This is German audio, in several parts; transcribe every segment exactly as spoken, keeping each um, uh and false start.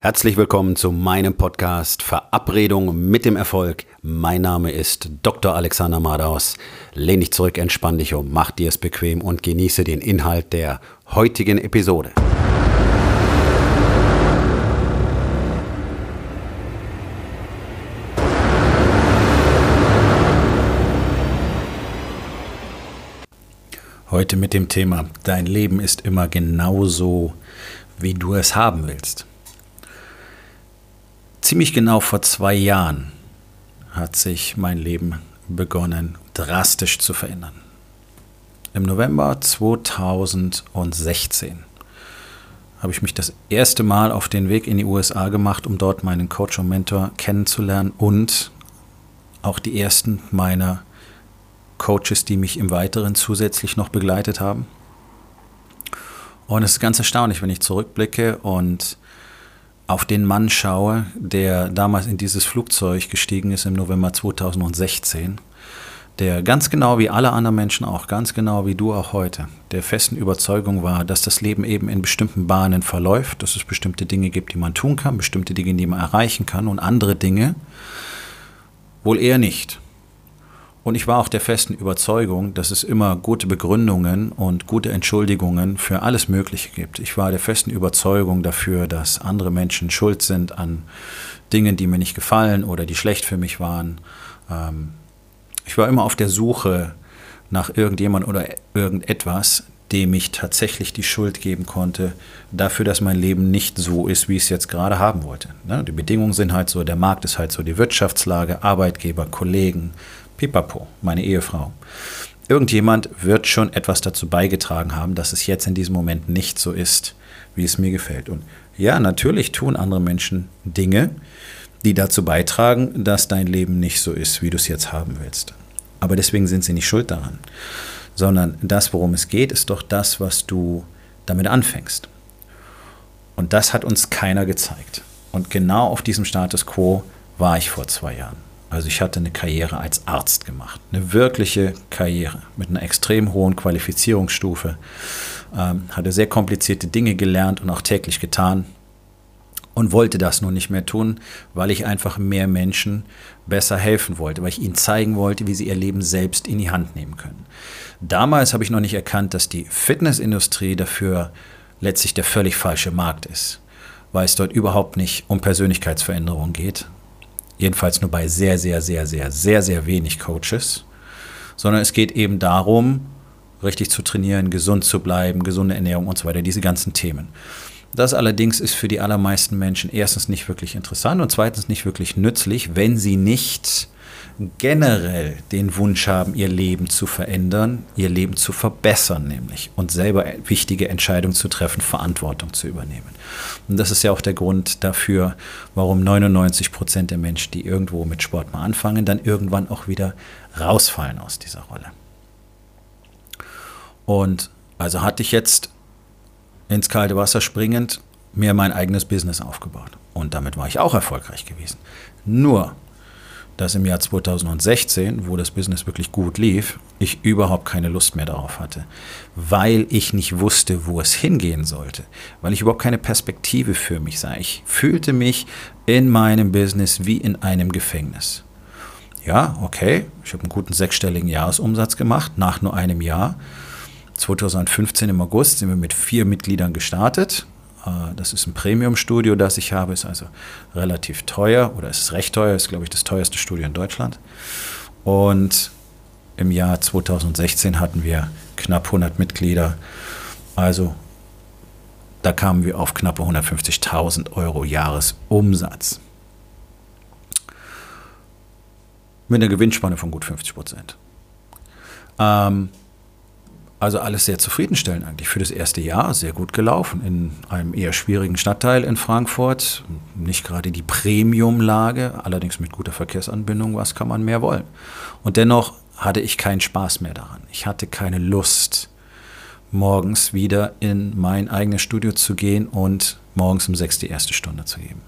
Herzlich willkommen zu meinem Podcast Verabredung mit dem Erfolg. Mein Name ist Doktor Alexander Madaus. Lehn dich zurück, entspann dich um, mach dir es bequem und genieße den Inhalt der heutigen Episode. Heute mit dem Thema: Dein Leben ist immer genauso, wie du es haben willst. Ziemlich genau vor zwei Jahren hat sich mein Leben begonnen, drastisch zu verändern. Im November zweitausendsechzehn habe ich mich das erste Mal auf den Weg in die U S A gemacht, um dort meinen Coach und Mentor kennenzulernen und auch die ersten meiner Coaches, die mich im Weiteren zusätzlich noch begleitet haben. Und es ist ganz erstaunlich, wenn ich zurückblicke und auf den Mann schaue, der damals in dieses Flugzeug gestiegen ist im November zweitausendsechzehn, der ganz genau wie alle anderen Menschen auch, ganz genau wie du auch heute, der festen Überzeugung war, dass das Leben eben in bestimmten Bahnen verläuft, dass es bestimmte Dinge gibt, die man tun kann, bestimmte Dinge, die man erreichen kann und andere Dinge wohl eher nicht. Und ich war auch der festen Überzeugung, dass es immer gute Begründungen und gute Entschuldigungen für alles Mögliche gibt. Ich war der festen Überzeugung dafür, dass andere Menschen schuld sind an Dingen, die mir nicht gefallen oder die schlecht für mich waren. Ich war immer auf der Suche nach irgendjemand oder irgendetwas, dem ich tatsächlich die Schuld geben konnte, dafür, dass mein Leben nicht so ist, wie ich es jetzt gerade haben wollte. Die Bedingungen sind halt so, der Markt ist halt so, die Wirtschaftslage, Arbeitgeber, Kollegen, Pipapo, meine Ehefrau. Irgendjemand wird schon etwas dazu beigetragen haben, dass es jetzt in diesem Moment nicht so ist, wie es mir gefällt. Und ja, natürlich tun andere Menschen Dinge, die dazu beitragen, dass dein Leben nicht so ist, wie du es jetzt haben willst. Aber deswegen sind sie nicht schuld daran, sondern das, worum es geht, ist doch das, was du damit anfängst. Und das hat uns keiner gezeigt. Und genau auf diesem Status quo war ich vor zwei Jahren. Also ich hatte eine Karriere als Arzt gemacht, eine wirkliche Karriere mit einer extrem hohen Qualifizierungsstufe, ähm, hatte sehr komplizierte Dinge gelernt und auch täglich getan und wollte das nun nicht mehr tun, weil ich einfach mehr Menschen besser helfen wollte, weil ich ihnen zeigen wollte, wie sie ihr Leben selbst in die Hand nehmen können. Damals habe ich noch nicht erkannt, dass die Fitnessindustrie dafür letztlich der völlig falsche Markt ist, weil es dort überhaupt nicht um Persönlichkeitsveränderung geht. Jedenfalls nur bei sehr, sehr, sehr, sehr, sehr, sehr wenig Coaches, sondern es geht eben darum, richtig zu trainieren, gesund zu bleiben, gesunde Ernährung und so weiter, diese ganzen Themen. Das allerdings ist für die allermeisten Menschen erstens nicht wirklich interessant und zweitens nicht wirklich nützlich, wenn sie nicht generell den Wunsch haben, ihr Leben zu verändern, ihr Leben zu verbessern nämlich und selber wichtige Entscheidungen zu treffen, Verantwortung zu übernehmen. Und das ist ja auch der Grund dafür, warum neunundneunzig Prozent der Menschen, die irgendwo mit Sport mal anfangen, dann irgendwann auch wieder rausfallen aus dieser Rolle. Und also hatte ich jetzt ins kalte Wasser springend mir mein eigenes Business aufgebaut. Und damit war ich auch erfolgreich gewesen. Nur, dass im Jahr zweitausendsechzehn, wo das Business wirklich gut lief, ich überhaupt keine Lust mehr darauf hatte, weil ich nicht wusste, wo es hingehen sollte, weil ich überhaupt keine Perspektive für mich sah. Ich fühlte mich in meinem Business wie in einem Gefängnis. Ja, okay, ich habe einen guten sechsstelligen Jahresumsatz gemacht, nach nur einem Jahr. zweitausendfünfzehn im August sind wir mit vier Mitgliedern gestartet. Das ist ein Premium-Studio, das ich habe, ist also relativ teuer oder ist recht teuer, ist glaube ich das teuerste Studio in Deutschland. Und im Jahr zweitausendsechzehn hatten wir knapp hundert Mitglieder, also da kamen wir auf knappe hundertfünfzigtausend Euro Jahresumsatz. Mit einer Gewinnspanne von gut fünfzig Prozent. Ähm, Also alles sehr zufriedenstellend eigentlich für das erste Jahr, sehr gut gelaufen in einem eher schwierigen Stadtteil in Frankfurt. Nicht gerade die Premium-Lage, allerdings mit guter Verkehrsanbindung, was kann man mehr wollen. Und dennoch hatte ich keinen Spaß mehr daran. Ich hatte keine Lust, morgens wieder in mein eigenes Studio zu gehen und morgens um sechs die erste Stunde zu geben.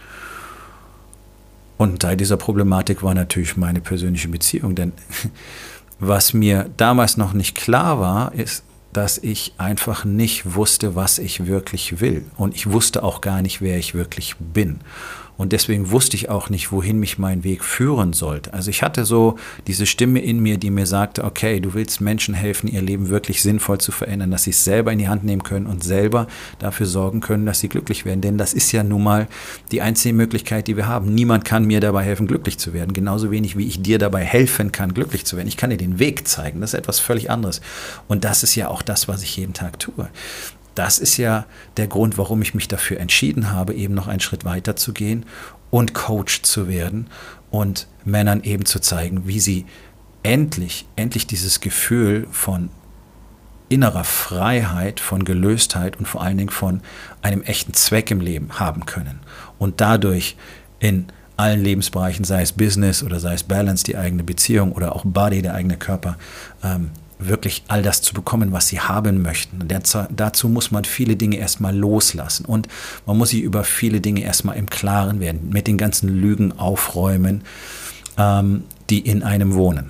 Und Teil dieser Problematik war natürlich meine persönliche Beziehung, denn was mir damals noch nicht klar war, ist, dass ich einfach nicht wusste, was ich wirklich will. Und ich wusste auch gar nicht, wer ich wirklich bin. Und deswegen wusste ich auch nicht, wohin mich mein Weg führen sollte. Also ich hatte so diese Stimme in mir, die mir sagte, okay, du willst Menschen helfen, ihr Leben wirklich sinnvoll zu verändern, dass sie es selber in die Hand nehmen können und selber dafür sorgen können, dass sie glücklich werden. Denn das ist ja nun mal die einzige Möglichkeit, die wir haben. Niemand kann mir dabei helfen, glücklich zu werden. Genauso wenig, wie ich dir dabei helfen kann, glücklich zu werden. Ich kann dir den Weg zeigen. Das ist etwas völlig anderes. Und das ist ja auch das, was ich jeden Tag tue. Das ist ja der Grund, warum ich mich dafür entschieden habe, eben noch einen Schritt weiter zu gehen und Coach zu werden und Männern eben zu zeigen, wie sie endlich, endlich dieses Gefühl von innerer Freiheit, von Gelöstheit und vor allen Dingen von einem echten Zweck im Leben haben können und dadurch in allen Lebensbereichen, sei es Business oder sei es Balance, die eigene Beziehung oder auch Body, der eigene Körper, ähm, wirklich all das zu bekommen, was sie haben möchten. Und dazu muss man viele Dinge erstmal loslassen und man muss sich über viele Dinge erstmal im Klaren werden, mit den ganzen Lügen aufräumen, ähm, die in einem wohnen.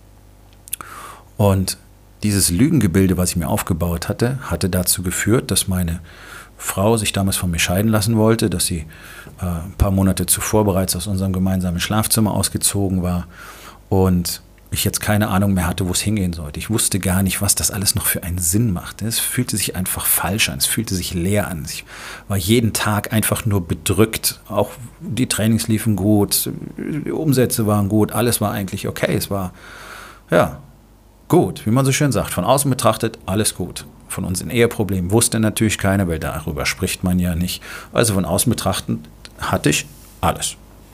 Und dieses Lügengebilde, was ich mir aufgebaut hatte, hatte dazu geführt, dass meine Frau sich damals von mir scheiden lassen wollte, dass sie äh, ein paar Monate zuvor bereits aus unserem gemeinsamen Schlafzimmer ausgezogen war und ich jetzt keine Ahnung mehr hatte, wo es hingehen sollte. Ich wusste gar nicht, was das alles noch für einen Sinn machte. Es fühlte sich einfach falsch an, es fühlte sich leer an. Ich war jeden Tag einfach nur bedrückt. Auch die Trainings liefen gut, die Umsätze waren gut, alles war eigentlich okay. Es war, ja, gut, wie man so schön sagt. Von außen betrachtet, alles gut. Von unseren Eheproblemen wusste natürlich keiner, weil darüber spricht man ja nicht. Also von außen betrachtend hatte ich alles.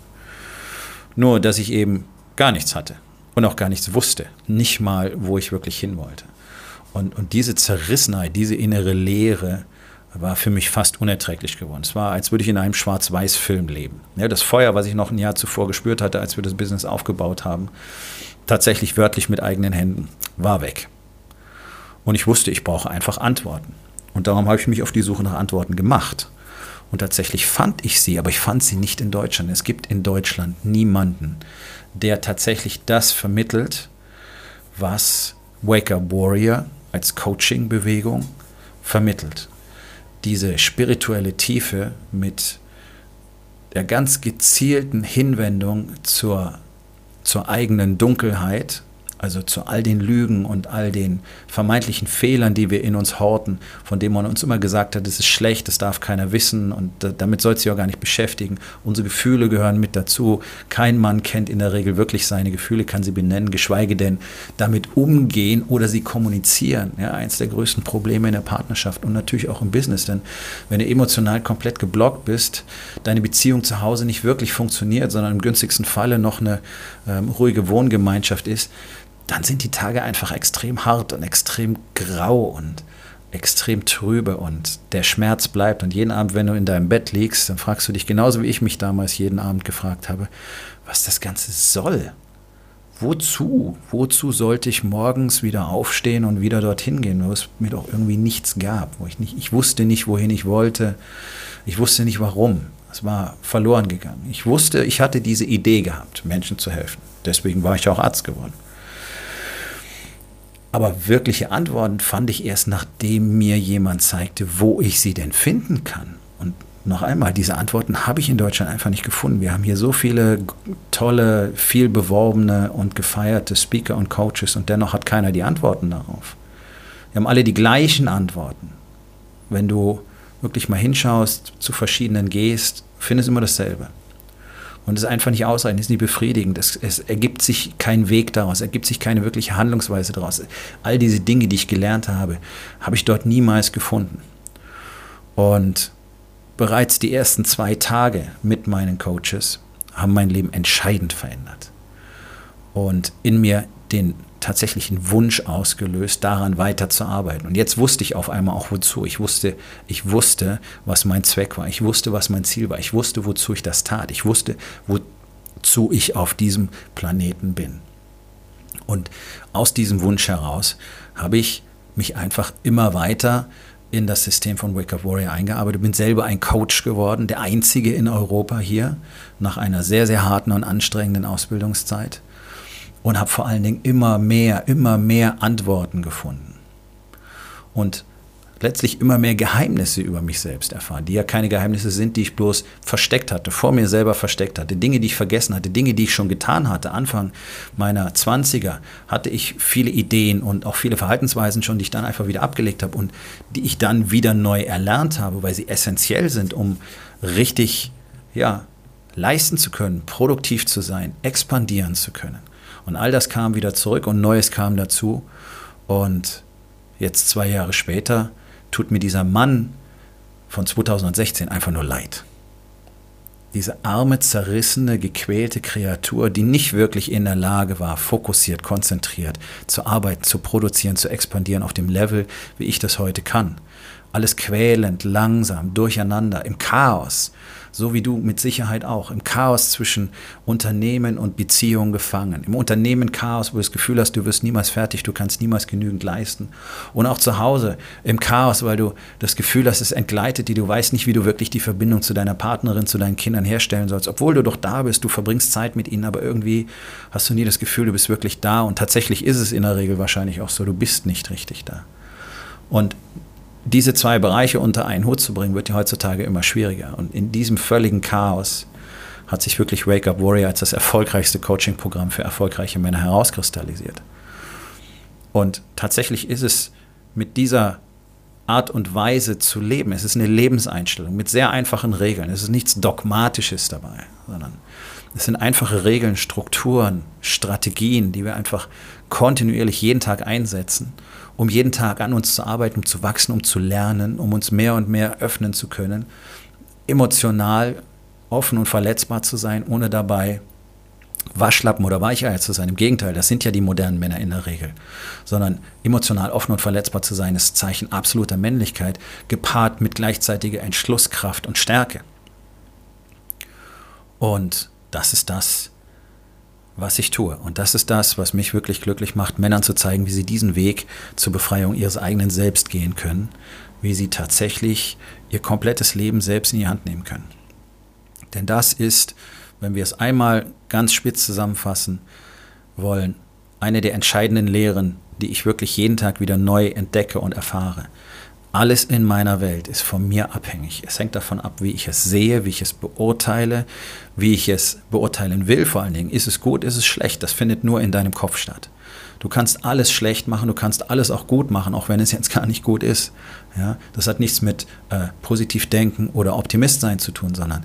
Nur, dass ich eben gar nichts hatte. Und auch gar nichts wusste, nicht mal, wo ich wirklich hin wollte. Und, und diese Zerrissenheit, diese innere Leere war für mich fast unerträglich geworden. Es war, als würde ich in einem Schwarz-Weiß-Film leben. Ja, das Feuer, was ich noch ein Jahr zuvor gespürt hatte, als wir das Business aufgebaut haben, tatsächlich wörtlich mit eigenen Händen, war weg. Und ich wusste, ich brauche einfach Antworten. Und darum habe ich mich auf die Suche nach Antworten gemacht. Und tatsächlich fand ich sie, aber ich fand sie nicht in Deutschland. Es gibt in Deutschland niemanden, der tatsächlich das vermittelt, was Wake Up Warrior als Coaching-Bewegung vermittelt. Diese spirituelle Tiefe mit der ganz gezielten Hinwendung zur, zur eigenen Dunkelheit, also zu all den Lügen und all den vermeintlichen Fehlern, die wir in uns horten, von denen man uns immer gesagt hat, das ist schlecht, das darf keiner wissen und damit soll es sich auch gar nicht beschäftigen. Unsere Gefühle gehören mit dazu. Kein Mann kennt in der Regel wirklich seine Gefühle, kann sie benennen, geschweige denn damit umgehen oder sie kommunizieren. Ja, eins der größten Probleme in der Partnerschaft und natürlich auch im Business, denn wenn du emotional komplett geblockt bist, deine Beziehung zu Hause nicht wirklich funktioniert, sondern im günstigsten Falle noch eine ähm, ruhige Wohngemeinschaft ist, dann sind die Tage einfach extrem hart und extrem grau und extrem trübe und der Schmerz bleibt. Und jeden Abend, wenn du in deinem Bett liegst, dann fragst du dich, genauso wie ich mich damals jeden Abend gefragt habe, was das Ganze soll. Wozu? Wozu sollte ich morgens wieder aufstehen und wieder dorthin gehen, wo es mir doch irgendwie nichts gab, wo ich nicht, ich wusste nicht, wohin ich wollte, ich wusste nicht warum. Es war verloren gegangen. Ich wusste, ich hatte diese Idee gehabt, Menschen zu helfen. Deswegen war ich auch Arzt geworden. Aber wirkliche Antworten fand ich erst, nachdem mir jemand zeigte, wo ich sie denn finden kann. Und noch einmal, diese Antworten habe ich in Deutschland einfach nicht gefunden. Wir haben hier so viele tolle, viel beworbene und gefeierte Speaker und Coaches und dennoch hat keiner die Antworten darauf. Wir haben alle die gleichen Antworten. Wenn du wirklich mal hinschaust, zu verschiedenen gehst, findest du immer dasselbe. Und es ist einfach nicht ausreichend, es ist nicht befriedigend. Es, es ergibt sich kein Weg daraus, ergibt sich keine wirkliche Handlungsweise daraus. All diese Dinge, die ich gelernt habe, habe ich dort niemals gefunden. Und bereits die ersten zwei Tage mit meinen Coaches haben mein Leben entscheidend verändert. Und in mir den tatsächlichen Wunsch ausgelöst, daran weiterzuarbeiten. Und jetzt wusste ich auf einmal auch wozu. Ich wusste, ich wusste, was mein Zweck war. Ich wusste, was mein Ziel war. Ich wusste, wozu ich das tat. Ich wusste, wozu ich auf diesem Planeten bin. Und aus diesem Wunsch heraus habe ich mich einfach immer weiter in das System von Wake Up Warrior eingearbeitet. Bin selber ein Coach geworden, der einzige in Europa hier, nach einer sehr, sehr harten und anstrengenden Ausbildungszeit. Und habe vor allen Dingen immer mehr, immer mehr Antworten gefunden. und letztlich immer mehr Geheimnisse über mich selbst erfahren, die ja keine Geheimnisse sind, die ich bloß versteckt hatte, vor mir selber versteckt hatte, Dinge, die ich vergessen hatte, Dinge, die ich schon getan hatte. Anfang meiner Zwanziger hatte ich viele Ideen und auch viele Verhaltensweisen schon, die ich dann einfach wieder abgelegt habe und die ich dann wieder neu erlernt habe, weil sie essentiell sind, um richtig, ja, leisten zu können, produktiv zu sein, expandieren zu können. Und all das kam wieder zurück und Neues kam dazu. Und jetzt zwei Jahre später tut mir dieser Mann von zweitausendsechzehn einfach nur leid. Diese arme, zerrissene, gequälte Kreatur, die nicht wirklich in der Lage war, fokussiert, konzentriert zu arbeiten, zu produzieren, zu expandieren auf dem Level, wie ich das heute kann. Alles quälend, langsam, durcheinander, im Chaos. So wie du mit Sicherheit auch, im Chaos zwischen Unternehmen und Beziehungen gefangen. Im Unternehmen Chaos, wo du das Gefühl hast, du wirst niemals fertig, du kannst niemals genügend leisten. Und auch zu Hause im Chaos, weil du das Gefühl hast, es entgleitet dir, du weißt nicht, wie du wirklich die Verbindung zu deiner Partnerin, zu deinen Kindern herstellen sollst. Obwohl du doch da bist, du verbringst Zeit mit ihnen, aber irgendwie hast du nie das Gefühl, du bist wirklich da. Und tatsächlich ist es in der Regel wahrscheinlich auch so, du bist nicht richtig da. Und diese zwei Bereiche unter einen Hut zu bringen, wird ja heutzutage immer schwieriger. Und in diesem völligen Chaos hat sich wirklich Wake Up Warrior als das erfolgreichste Coaching-Programm für erfolgreiche Männer herauskristallisiert. Und tatsächlich ist es mit dieser Art und Weise zu leben, es ist eine Lebenseinstellung mit sehr einfachen Regeln. Es ist nichts Dogmatisches dabei, sondern es sind einfache Regeln, Strukturen, Strategien, die wir einfach kontinuierlich jeden Tag einsetzen, um jeden Tag an uns zu arbeiten, um zu wachsen, um zu lernen, um uns mehr und mehr öffnen zu können, emotional offen und verletzbar zu sein, ohne dabei Waschlappen oder Weicheier zu sein. Im Gegenteil, das sind ja die modernen Männer in der Regel. Sondern emotional offen und verletzbar zu sein, ist Zeichen absoluter Männlichkeit, gepaart mit gleichzeitiger Entschlusskraft und Stärke. Und das ist das, was ich tue. Und das ist das, was mich wirklich glücklich macht, Männern zu zeigen, wie sie diesen Weg zur Befreiung ihres eigenen Selbst gehen können, wie sie tatsächlich ihr komplettes Leben selbst in die Hand nehmen können. Denn das ist, wenn wir es einmal ganz spitz zusammenfassen wollen, eine der entscheidenden Lehren, die ich wirklich jeden Tag wieder neu entdecke und erfahre. Alles in meiner Welt ist von mir abhängig. Es hängt davon ab, wie ich es sehe, wie ich es beurteile, wie ich es beurteilen will. Vor allen Dingen, ist es gut, ist es schlecht? Das findet nur in deinem Kopf statt. Du kannst alles schlecht machen, du kannst alles auch gut machen, auch wenn es jetzt gar nicht gut ist. Ja, das hat nichts mit äh, positiv denken oder Optimist sein zu tun, sondern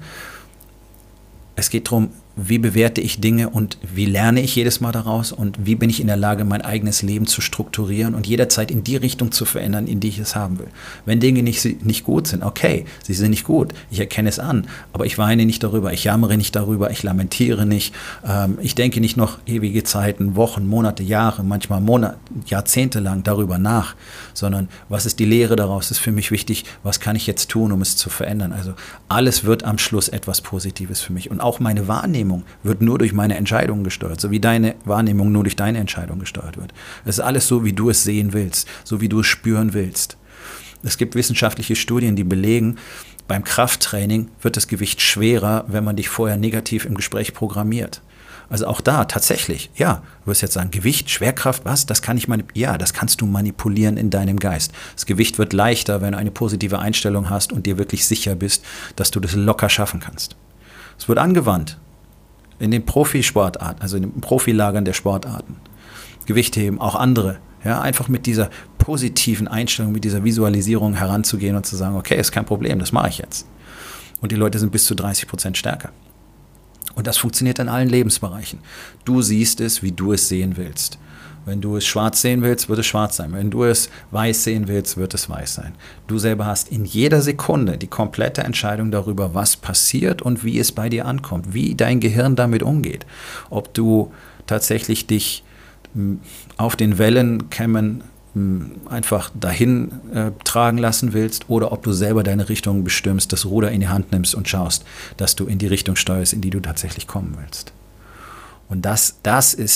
es geht darum, wie bewerte ich Dinge und wie lerne ich jedes Mal daraus und wie bin ich in der Lage, mein eigenes Leben zu strukturieren und jederzeit in die Richtung zu verändern, in die ich es haben will. Wenn Dinge nicht, nicht gut sind, okay, sie sind nicht gut, ich erkenne es an, aber ich weine nicht darüber, ich jammere nicht darüber, ich lamentiere nicht, ähm, ich denke nicht noch ewige Zeiten, Wochen, Monate, Jahre, manchmal Monate, Jahrzehnte lang darüber nach, sondern was ist die Lehre daraus, ist für mich wichtig, was kann ich jetzt tun, um es zu verändern. Also alles wird am Schluss etwas Positives für mich und auch meine Wahrnehmung wird nur durch meine Entscheidungen gesteuert, so wie deine Wahrnehmung nur durch deine Entscheidung gesteuert wird. Es ist alles so, wie du es sehen willst, so wie du es spüren willst. Es gibt wissenschaftliche Studien, die belegen, beim Krafttraining wird das Gewicht schwerer, wenn man dich vorher negativ im Gespräch programmiert. Also auch da tatsächlich, ja, du wirst jetzt sagen, Gewicht, Schwerkraft, was? Das kann ich manipulieren. Ja, das kannst du manipulieren in deinem Geist. Das Gewicht wird leichter, wenn du eine positive Einstellung hast und dir wirklich sicher bist, dass du das locker schaffen kannst. Es wird angewandt. In den Profisportarten, also in den Profilagern der Sportarten, Gewichtheben, auch andere, ja, einfach mit dieser positiven Einstellung, mit dieser Visualisierung heranzugehen und zu sagen, okay, ist kein Problem, das mache ich jetzt. Und die Leute sind bis zu dreißig Prozent stärker. Und das funktioniert in allen Lebensbereichen. Du siehst es, wie du es sehen willst. Wenn du es schwarz sehen willst, wird es schwarz sein. Wenn du es weiß sehen willst, wird es weiß sein. Du selber hast in jeder Sekunde die komplette Entscheidung darüber, was passiert und wie es bei dir ankommt, wie dein Gehirn damit umgeht. Ob du tatsächlich dich auf den Wellenkämmen einfach dahin äh, tragen lassen willst oder ob du selber deine Richtung bestimmst, das Ruder in die Hand nimmst und schaust, dass du in die Richtung steuerst, in die du tatsächlich kommen willst. Und das, das ist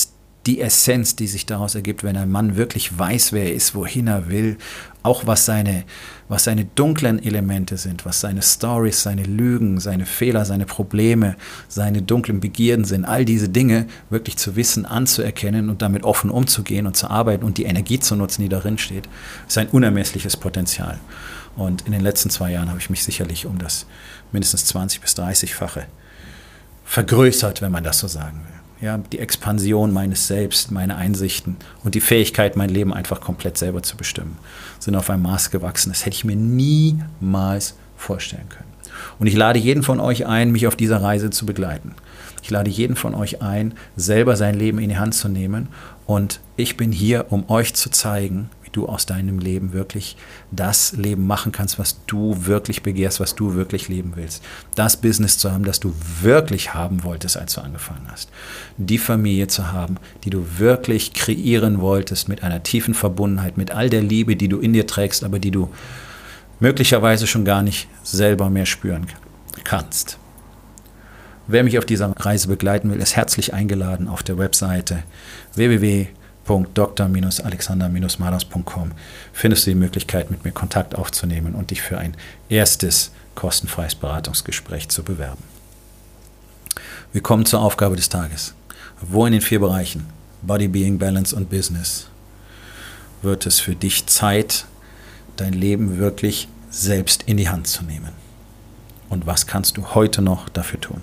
die Essenz, die sich daraus ergibt, wenn ein Mann wirklich weiß, wer er ist, wohin er will, auch was seine, was seine dunklen Elemente sind, was seine Stories, seine Lügen, seine Fehler, seine Probleme, seine dunklen Begierden sind, all diese Dinge wirklich zu wissen, anzuerkennen und damit offen umzugehen und zu arbeiten und die Energie zu nutzen, die darin steht, ist ein unermessliches Potenzial. Und in den letzten zwei Jahren habe ich mich sicherlich um das mindestens zwanzig- bis dreißigfache vergrößert, wenn man das so sagen will. Ja, die Expansion meines Selbst, meine Einsichten und die Fähigkeit, mein Leben einfach komplett selber zu bestimmen, sind auf ein Maß gewachsen. Das hätte ich mir niemals vorstellen können. Und ich lade jeden von euch ein, mich auf dieser Reise zu begleiten. Ich lade jeden von euch ein, selber sein Leben in die Hand zu nehmen. Und ich bin hier, um euch zu zeigen, wie du aus deinem Leben wirklich das Leben machen kannst, was du wirklich begehrst, was du wirklich leben willst. Das Business zu haben, das du wirklich haben wolltest, als du angefangen hast. Die Familie zu haben, die du wirklich kreieren wolltest, mit einer tiefen Verbundenheit, mit all der Liebe, die du in dir trägst, aber die du möglicherweise schon gar nicht selber mehr spüren kannst. Wer mich auf dieser Reise begleiten will, ist herzlich eingeladen auf der Webseite w w w punkt dr alexander madaus punkt com. Findest du die Möglichkeit, mit mir Kontakt aufzunehmen und dich für ein erstes kostenfreies Beratungsgespräch zu bewerben. Wir kommen zur Aufgabe des Tages. Wo in den vier Bereichen Body, Being, Balance und Business wird es für dich Zeit, dein Leben wirklich selbst in die Hand zu nehmen? Und was kannst du heute noch dafür tun?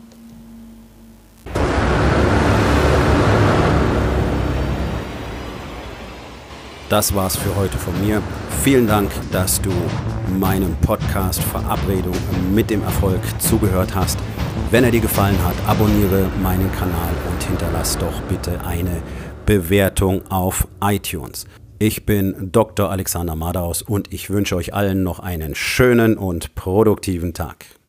Das war's für heute von mir. Vielen Dank, dass du meinem Podcast Verabredung mit dem Erfolg zugehört hast. Wenn er dir gefallen hat, abonniere meinen Kanal und hinterlass doch bitte eine Bewertung auf iTunes. Ich bin Doktor Alexander Madaus und ich wünsche euch allen noch einen schönen und produktiven Tag.